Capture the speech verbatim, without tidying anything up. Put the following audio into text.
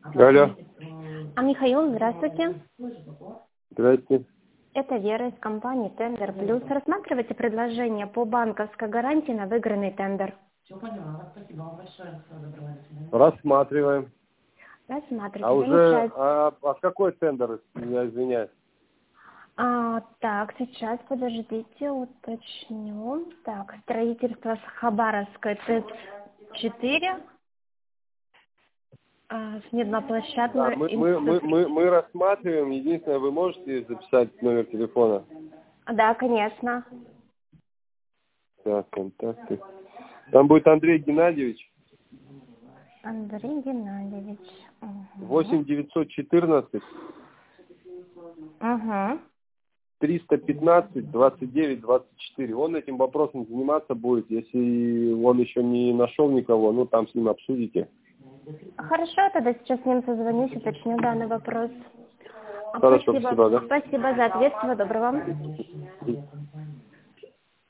Алло. А Михаил, здравствуйте. Здрасте. Это Вера из компании Тендер Плюс. Рассматривайте предложение по банковской гарантии на выигранный тендер. Все поняла, вас спасибо вам большое, всего доброго, до свидания. Рассматриваем. Рассматривайте. А уже, Замечательно. а, а какой тендер, я извиняюсь? А, так, сейчас, подождите, уточню. Так, строительство с Хабаровской Т четыре. А, с Да, медноплощадной мы, мы, мы, инфраструктурой. мы, мы рассматриваем. Единственное, вы можете записать номер телефона? Да, конечно. Так, контакты. Там будет Андрей Геннадьевич. Андрей Геннадьевич. восемь девятьсот четырнадцать Угу. триста пятнадцать двадцать девять двадцать четыре. Он этим вопросом заниматься будет. Если он еще не нашел никого, ну там с ним обсудите. Хорошо, тогда сейчас с ним созвонюсь, уточню данный вопрос. Хорошо, Спасибо. спасибо, да? Спасибо за ответ. Всего доброго.